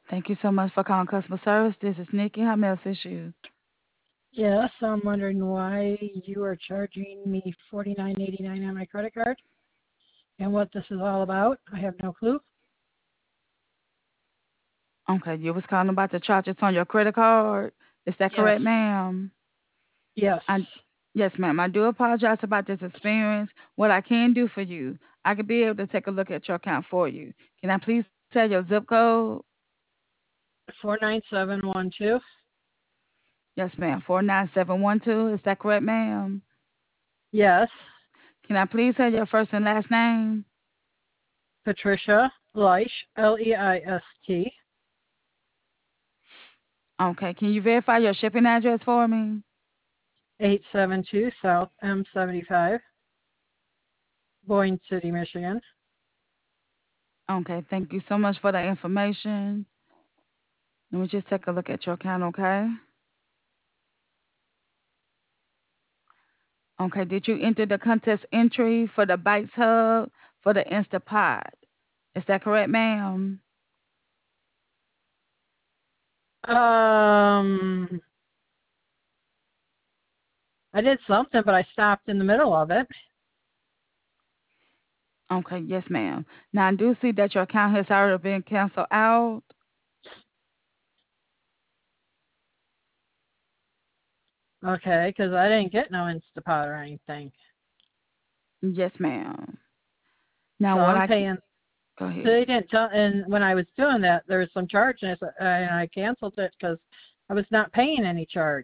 Thank you so much for calling customer service. This is Nikki. How may I assist you? Yes, I'm wondering why you are charging me $49.89 on my credit card and what this is all about. I have no clue. Okay, you was calling about the charges on your credit card. Is that Yes, correct, ma'am? yes. I Yes, ma'am. I do apologize about this experience. What I can do for you, I could be able to take a look at your account for you. Can I please have your zip code? 49712. Yes, ma'am. 49712. Is that correct, ma'am? Yes. Can I please have your first and last name? Patricia Leist, Leist. Okay. Can you verify your shipping address for me? 872 South M75, Boyne City, Michigan. Okay. Thank you so much for the information. Let me just take a look at your account, okay? Okay. Did you enter the contest entry for the Bites Hub for the Instapot? Is that correct, ma'am? Um, I did something, but I stopped in the middle of it. Okay. Yes, ma'am. Now, I do see that your account has already been canceled out. Okay, because I didn't get no Instapot or anything. Yes, ma'am. Now, So what I'm I can paying. go They ahead. didn't tell, and when I was doing that, there was some charge, and I canceled it because I was not paying any charge.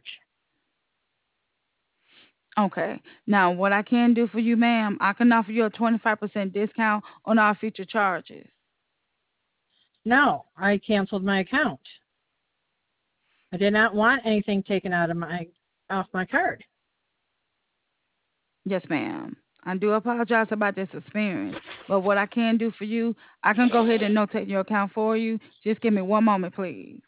Okay. Now, what I can do for you, ma'am, I can offer you a 25% discount on our future charges. No, I canceled my account. I did not want anything taken out of my off my card. Yes, ma'am. I do apologize about this experience, but what I can do for you, I can go ahead and notate your account for you. Just give me one moment, please.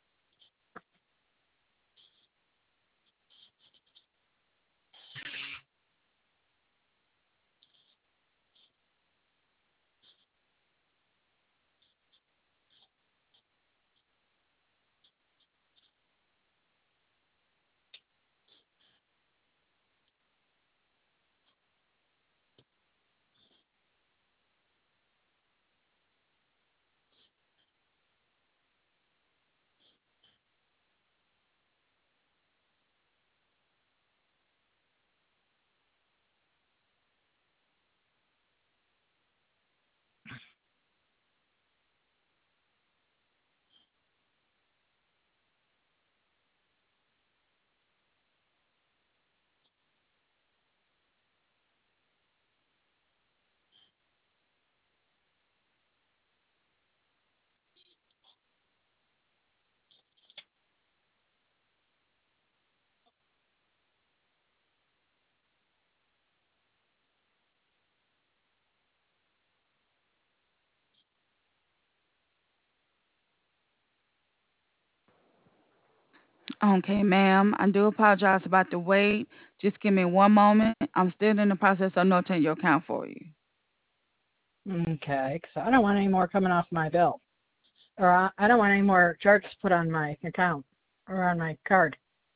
Okay, ma'am. I do apologize about the wait. Just give me one moment. I'm still in the process of notating your account for you. Okay, because I don't want any more coming off my bill, or I don't want any more charges put on my account or on my card.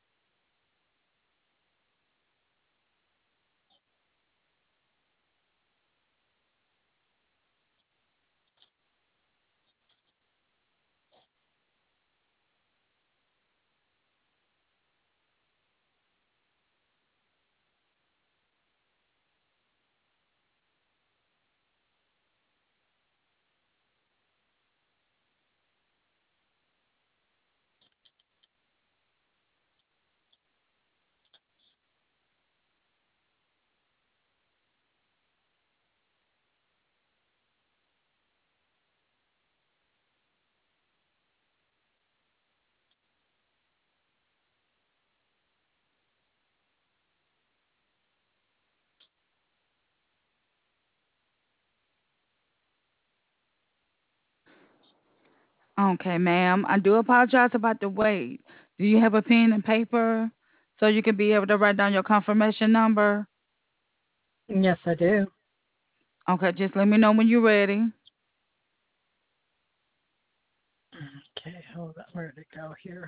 Okay, ma'am. I do apologize about the wait. Do you have a pen and paper so you can be able to write down your confirmation number? Yes, I do. Okay, just let me know when you're ready. Okay, hold on. Where did it go here?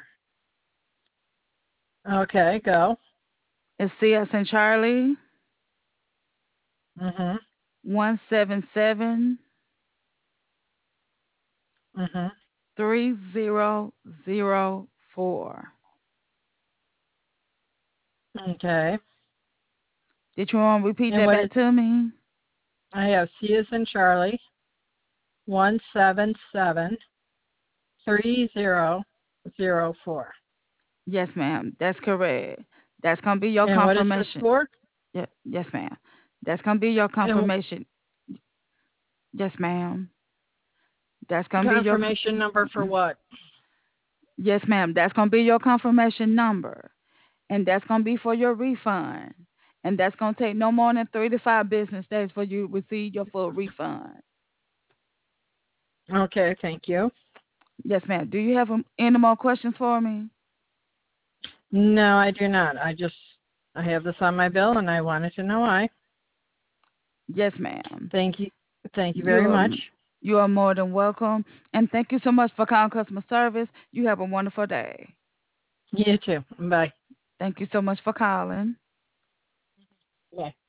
Okay, go. It's CS and Charlie Mhm. 177 Mhm. 3004. Okay. Did you want to repeat And that what back is? to me? I have C as in Charlie 177 3004. Yes, ma'am. That's correct. That's gonna be your And what is this confirmation. for? Yeah, yes, ma'am. That's gonna be your And confirmation. Yes, ma'am. That's gonna be your confirmation number for what? yes, ma'am. That's gonna be your confirmation number, and that's gonna be for your refund. And that's gonna take no more than 3 to 5 business days for you to receive your full refund. Okay, thank you. Yes, ma'am. Do you have any more questions for me? No, I do not. I have this on my bill and I wanted to know why. Yes, ma'am. Thank you. Thank you You very are much. you are more than welcome, and thank you so much for calling customer service. You have a wonderful day. You too. Bye. Thank you so much for calling. Bye.